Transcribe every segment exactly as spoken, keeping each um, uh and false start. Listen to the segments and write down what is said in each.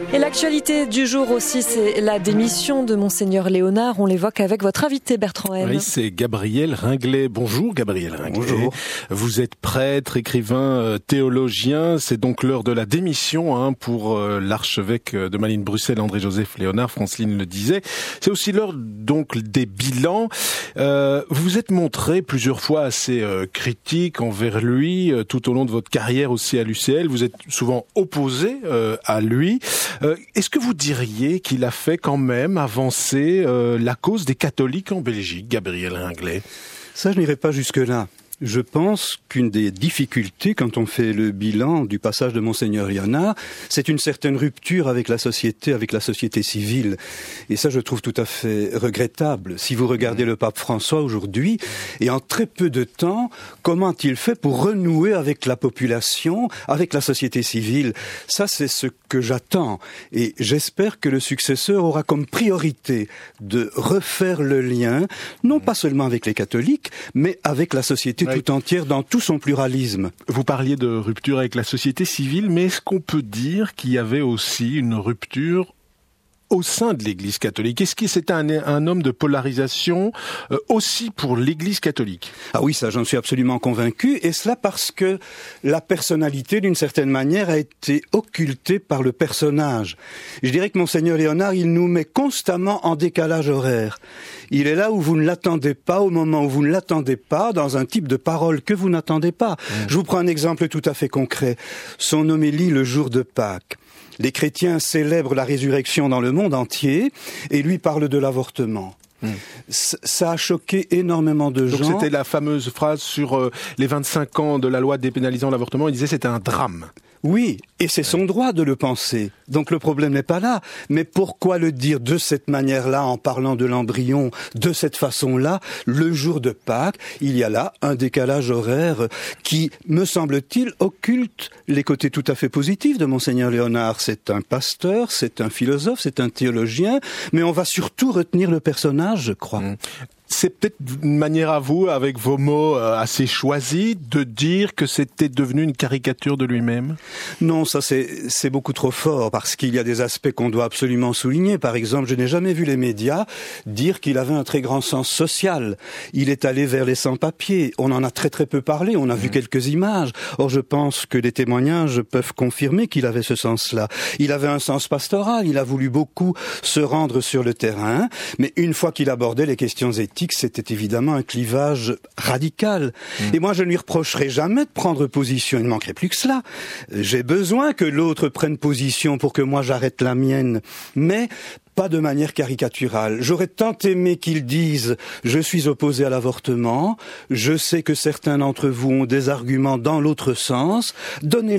Et l'actualité du jour aussi, c'est la démission de Monseigneur Léonard. On l'évoque avec votre invité Bertrand Hem. Oui, c'est Gabriel Ringlet. Bonjour Gabriel Ringlet. Bonjour. Vous êtes prêtre, écrivain, théologien. C'est donc l'heure de la démission hein, pour euh, l'archevêque de Malines-Bruxelles, André-Joseph Léonard. Franceline le disait. C'est aussi l'heure donc des bilans. Euh, vous vous êtes montré plusieurs fois assez euh, critique envers lui euh, tout au long de votre carrière aussi à l'U C L. Vous êtes souvent opposé euh, à lui. Euh, est-ce que vous diriez qu'il a fait quand même avancer euh, la cause des catholiques en Belgique, Gabriel Ringlet ? Ça, je n'irai pas jusque-là. Je pense qu'une des difficultés quand on fait le bilan du passage de Monseigneur Léonard, c'est une certaine rupture avec la société, avec la société civile. Et ça, je trouve tout à fait regrettable. Si vous regardez le pape François aujourd'hui, et en très peu de temps, comment a-t-il fait pour renouer avec la population, avec la société civile ? Ça, c'est ce que j'attends. Et j'espère que le successeur aura comme priorité de refaire le lien, non pas seulement avec les catholiques, mais avec la société tout entière dans tout son pluralisme. Vous parliez de rupture avec la société civile, mais est-ce qu'on peut dire qu'il y avait aussi une rupture au sein de l'Église catholique? Est-ce que c'était un, un homme de polarisation euh, aussi pour l'Église catholique? Ah oui, ça j'en suis absolument convaincu, et cela parce que la personnalité, d'une certaine manière, a été occultée par le personnage. Je dirais que Monseigneur Léonard, il nous met constamment en décalage horaire. Il est là où vous ne l'attendez pas, au moment où vous ne l'attendez pas, dans un type de parole que vous n'attendez pas. Mmh. Je vous prends un exemple tout à fait concret. Son homélie le jour de Pâques. Les chrétiens célèbrent la résurrection dans le monde entier et lui parle de l'avortement. Mmh. Ça a choqué énormément de Donc gens. Donc c'était la fameuse phrase sur euh, les vingt-cinq ans de la loi dépénalisant l'avortement. Il disait que c'était un drame. Oui, et c'est son droit de le penser. Donc le problème n'est pas là. Mais pourquoi le dire de cette manière-là, en parlant de l'embryon, de cette façon-là, le jour de Pâques? Il y a là un décalage horaire qui, me semble-t-il, occulte les côtés tout à fait positifs de Monseigneur Léonard. C'est un pasteur, c'est un philosophe, c'est un théologien, mais on va surtout retenir le personnage, je crois. Mmh. C'est peut-être une manière à vous, avec vos mots assez choisis, de dire que c'était devenu une caricature de lui-même? Non, ça c'est, c'est beaucoup trop fort, parce qu'il y a des aspects qu'on doit absolument souligner. Par exemple, je n'ai jamais vu les médias dire qu'il avait un très grand sens social. Il est allé vers les sans-papiers. On en a très très peu parlé, on a mmh. vu quelques images. Or, je pense que les témoignages peuvent confirmer qu'il avait ce sens-là. Il avait un sens pastoral, il a voulu beaucoup se rendre sur le terrain, mais une fois qu'il abordait les questions éthiques, c'était évidemment un clivage radical. Mmh. Et moi, je ne lui reprocherai jamais de prendre position. Il ne manquerait plus que cela. J'ai besoin que l'autre prenne position pour que moi j'arrête la mienne. Mais pas de manière caricaturale. J'aurais tant aimé qu'ils disent « je suis opposé à l'avortement, je sais que certains d'entre vous ont des arguments dans l'autre sens, donnez-les-moi ».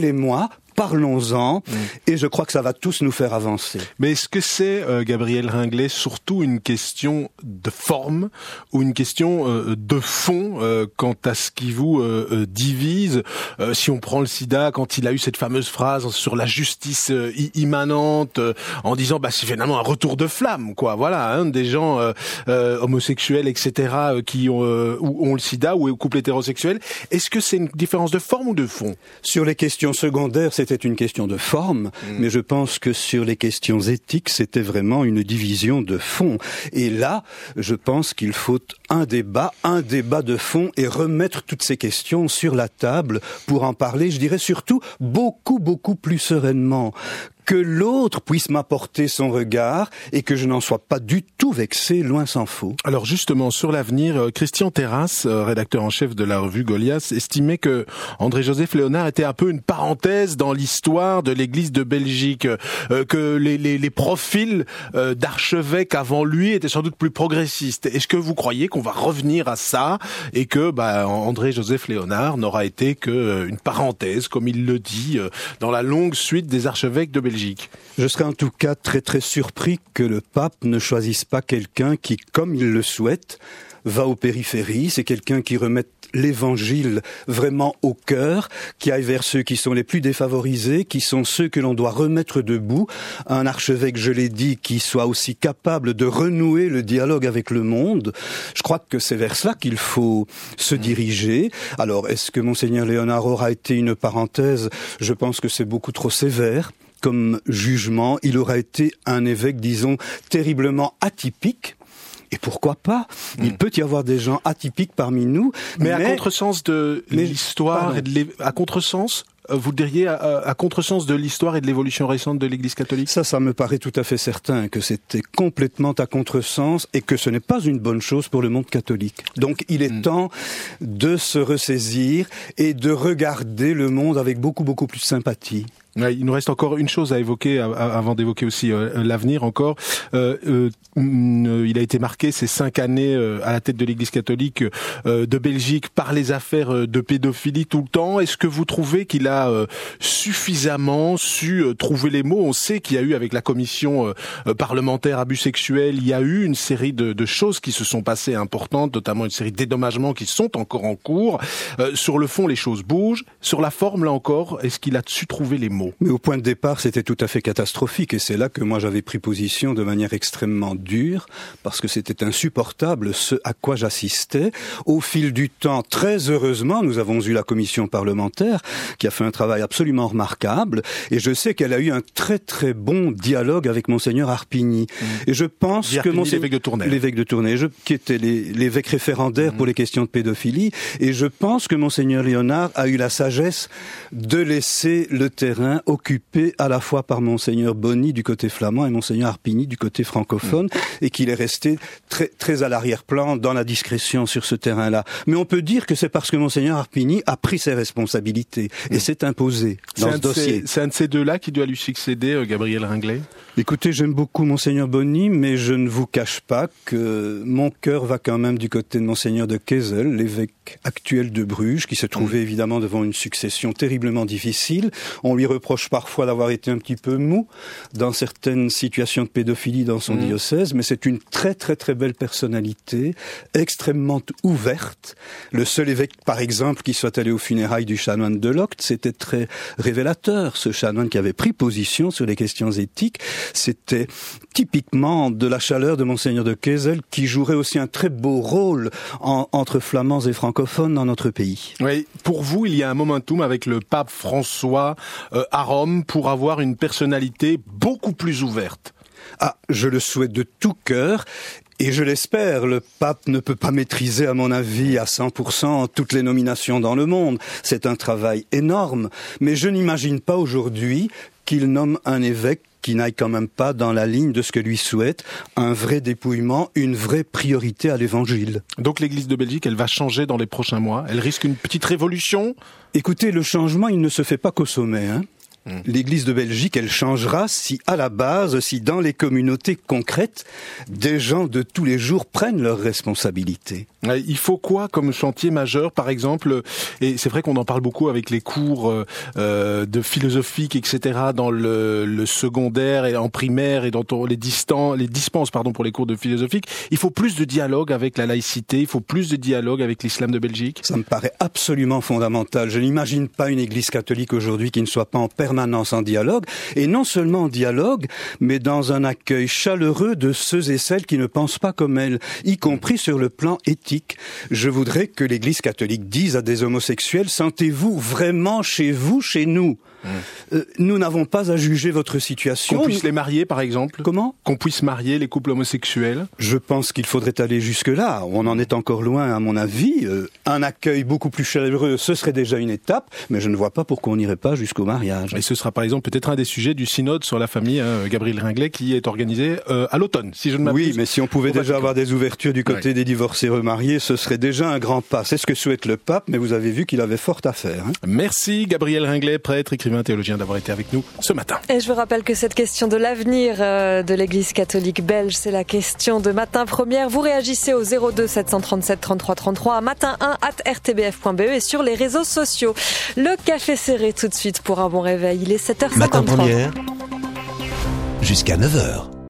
Parlons-en, mmh. et je crois que ça va tous nous faire avancer. Mais est-ce que c'est, euh, Gabriel Ringlet, surtout une question de forme ou une question euh, de fond euh, quant à ce qui vous euh, divise euh, Si on prend le sida, quand il a eu cette fameuse phrase sur la justice euh, immanente, euh, en disant bah c'est finalement un retour de flamme, quoi. Voilà, hein, des gens euh, euh, homosexuels, et cetera, euh, qui ont, euh, ont le sida ou couple hétérosexuel. Est-ce que c'est une différence de forme ou de fond? Sur les questions secondaires, c'est C'était une question de forme, mmh. mais je pense que sur les questions éthiques, c'était vraiment une division de fond. Et là, je pense qu'il faut un débat, un débat de fond et remettre toutes ces questions sur la table pour en parler, je dirais surtout beaucoup, beaucoup plus sereinement. Que l'autre puisse m'apporter son regard et que je n'en sois pas du tout vexé, loin s'en faut. Alors justement, sur l'avenir, Christian Terrasse, rédacteur en chef de la revue Goliath, estimait que André-Joseph Léonard était un peu une parenthèse dans l'histoire de l'Église de Belgique, euh, que les, les, les profils euh, d'archevêques avant lui étaient sans doute plus progressistes. Est-ce que vous croyez qu'on va revenir à ça et que bah, André-Joseph Léonard n'aura été qu'une parenthèse, comme il le dit, euh, dans la longue suite des archevêques de Belgique? Je serais en tout cas très très surpris que le pape ne choisisse pas quelqu'un qui, comme il le souhaite, va aux périphéries. C'est quelqu'un qui remette l'évangile vraiment au cœur, qui aille vers ceux qui sont les plus défavorisés, qui sont ceux que l'on doit remettre debout. Un archevêque, je l'ai dit, qui soit aussi capable de renouer le dialogue avec le monde. Je crois que c'est vers cela qu'il faut se diriger. Alors, est-ce que Monseigneur Léonard aura été une parenthèse? Je pense que c'est beaucoup trop sévère. comme jugement, il aura été un évêque, disons, terriblement atypique. Et pourquoi pas? Il mmh. peut y avoir des gens atypiques parmi nous. Mais, mais... à contresens de mais... l'histoire et de l'é... à contresens, vous diriez à, à contresens de l'histoire et de l'évolution récente de l'Église catholique? Ça, ça me paraît tout à fait certain que c'était complètement à contresens et que ce n'est pas une bonne chose pour le monde catholique. Donc il est mmh. temps de se ressaisir et de regarder le monde avec beaucoup, beaucoup plus de sympathie. Ouais, il nous reste encore une chose à évoquer avant d'évoquer aussi euh, l'avenir encore. Euh, euh, il a été marqué ces cinq années euh, à la tête de l'Église catholique euh, de Belgique par les affaires de pédophilie tout le temps. Est-ce que vous trouvez qu'il a euh, suffisamment su euh, trouver les mots? On sait qu'il y a eu avec la commission euh, parlementaire abus sexuels, il y a eu une série de, de choses qui se sont passées importantes, notamment une série de dédommagements qui sont encore en cours. Euh, sur le fond, les choses bougent. Sur la forme, là encore, est-ce qu'il a su trouver les mots? Mais au point de départ, c'était tout à fait catastrophique et c'est là que moi j'avais pris position de manière extrêmement dure parce que c'était insupportable ce à quoi j'assistais. Au fil du temps, très heureusement, nous avons eu la commission parlementaire qui a fait un travail absolument remarquable et je sais qu'elle a eu un très très bon dialogue avec Monseigneur Harpigny. Mmh. Et je pense Harpigny, que Monseigneur... l'évêque de Tournai. L'évêque de Tournai, je... qui était les... l'évêque référendaire mmh. pour les questions de pédophilie et je pense que Monseigneur Léonard a eu la sagesse de laisser le terrain occupé à la fois par Monseigneur Bonny du côté flamand et Monseigneur Harpigny du côté francophone mmh. et qu'il est resté très, très à l'arrière-plan dans la discrétion sur ce terrain-là. Mais on peut dire que c'est parce que Monseigneur Harpigny a pris ses responsabilités mmh. et s'est imposé dans ce dossier. C'est un de ces deux-là qui doit lui succéder, euh, Gabriel Ringlet? Écoutez, j'aime beaucoup Monseigneur Bonny, mais je ne vous cache pas que mon cœur va quand même du côté de Monseigneur de Kessel, l'évêque actuel de Bruges, qui se trouvait mmh. évidemment devant une succession terriblement difficile. On lui reproche parfois d'avoir été un petit peu mou dans certaines situations de pédophilie dans son mmh. diocèse, mais c'est une très très très belle personnalité, extrêmement ouverte. Le seul évêque, par exemple, qui soit allé aux funérailles du chanoine de Locte, c'était très révélateur. Ce chanoine qui avait pris position sur les questions éthiques, c'était typiquement de la chaleur de Monseigneur de Kessel qui jouerait aussi un très beau rôle en, entre flamands et francophones dans notre pays. Oui, pour vous, il y a un momentum avec le pape François euh, à Rome pour avoir une personnalité beaucoup plus ouverte. Ah, je le souhaite de tout cœur. Et je l'espère, le pape ne peut pas maîtriser, à mon avis, à cent pour cent toutes les nominations dans le monde. C'est un travail énorme. Mais je n'imagine pas aujourd'hui qu'il nomme un évêque qui n'aille quand même pas dans la ligne de ce que lui souhaite, un vrai dépouillement, une vraie priorité à l'évangile. Donc l'Église de Belgique, elle va changer dans les prochains mois? Elle risque une petite révolution? Écoutez, le changement, il ne se fait pas qu'au sommet, hein. L'Église de Belgique, elle changera si, à la base, si dans les communautés concrètes, des gens de tous les jours prennent leurs responsabilités. Il faut quoi comme chantier majeur, par exemple? Et c'est vrai qu'on en parle beaucoup avec les cours euh, de philosophique, et cetera, dans le, le secondaire et en primaire et dans les, distants, les dispenses pardon, pour les cours de philosophique. Il faut plus de dialogue avec la laïcité, il faut plus de dialogue avec l'islam de Belgique. Ça me paraît absolument fondamental. Je n'imagine pas une Église catholique aujourd'hui qui ne soit pas en permanence en dialogue, et non seulement en dialogue, mais dans un accueil chaleureux de ceux et celles qui ne pensent pas comme elle, y compris sur le plan éthique. Je voudrais que l'Église catholique dise à des homosexuels, sentez-vous vraiment chez vous, chez nous. Mmh. Euh, nous n'avons pas à juger votre situation. Qu'on puisse les marier, par exemple. Comment ? Qu'on puisse marier les couples homosexuels. Je pense qu'il faudrait aller jusque-là. On en est encore loin, à mon avis. Euh, un accueil beaucoup plus chaleureux, ce serait déjà une étape, mais je ne vois pas pourquoi on n'irait pas jusqu'au mariage. Et ce sera par exemple peut-être un des sujets du synode sur la famille, hein, Gabriel Ringlet, qui est organisé euh, à l'automne, si je ne m'abuse. Oui, mais si on pouvait déjà avoir des ouvertures du côté ouais. des divorcés remariés, ce serait déjà un grand pas. C'est ce que souhaite le pape, mais vous avez vu qu'il avait fort à faire. Hein. Merci Gabriel Ringlet, prêtre, écrivain, théologien, d'avoir été avec nous ce matin. Et je vous rappelle que cette question de l'avenir euh, de l'Église catholique belge, c'est la question de Matin Première. Vous réagissez au zéro deux sept cent trente-sept trente-trois trente-trois à matin un arobase r t b f point b e et sur les réseaux sociaux. Le café serré tout de suite pour un bon réveil. Il est sept heures cinquante-trois. Matin Première, jusqu'à neuf heures.